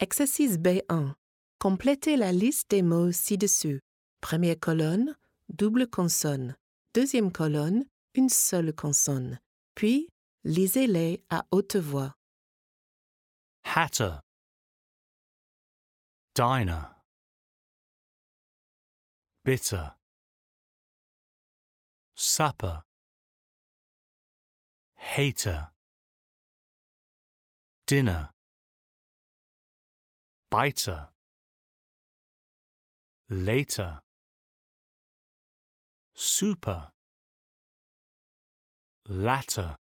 Exercice B1. Complétez la liste des mots ci-dessus. Première colonne, double consonne. Deuxième colonne, une seule consonne. Puis, lisez-les à haute voix. Hatter, diner, bitter, supper, hater, dinner, biter, later, super, latter.